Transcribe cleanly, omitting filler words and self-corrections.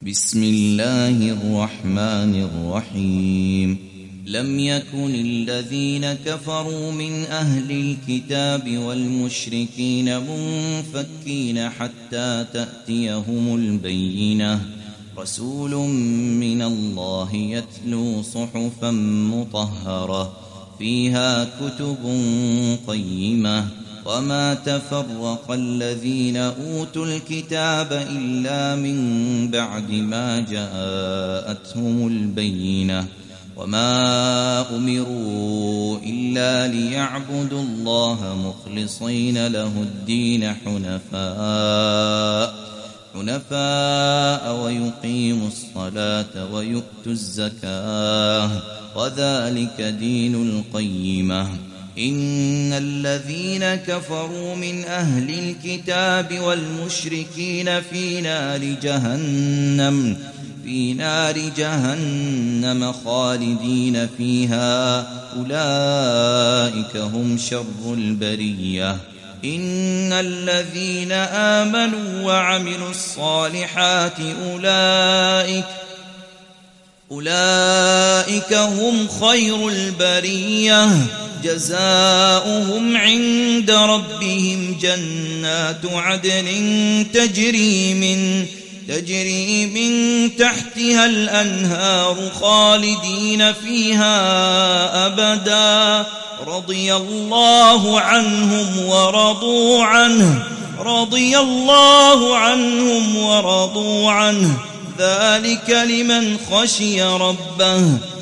بسم الله الرحمن الرحيم لم يكن الذين كفروا من أهل الكتاب والمشركين منفكين حتى تأتيهم البينة رسول من الله يتلو صحفا مطهرة فيها كتب قيمة وما تفرق الذين أوتوا الكتاب إلا من بعد ما جاءتهم البينة وما أمروا إلا ليعبدوا الله مخلصين له الدين حنفاء ويقيموا الصلاة ويؤتوا الزكاة وذلك دين القيمة إن الذين كفروا من أهل الكتاب والمشركين في نار جهنم خالدين فيها أولئك هم شر البرية إن الذين آمنوا وعملوا الصالحات أولئك هم خير البرية جزاؤهم عند ربهم جنات عدن تجري من تحتها الأنهار خالدين فيها أبدا رضي الله عنهم ورضوا عنه ذلك لمن خشي ربه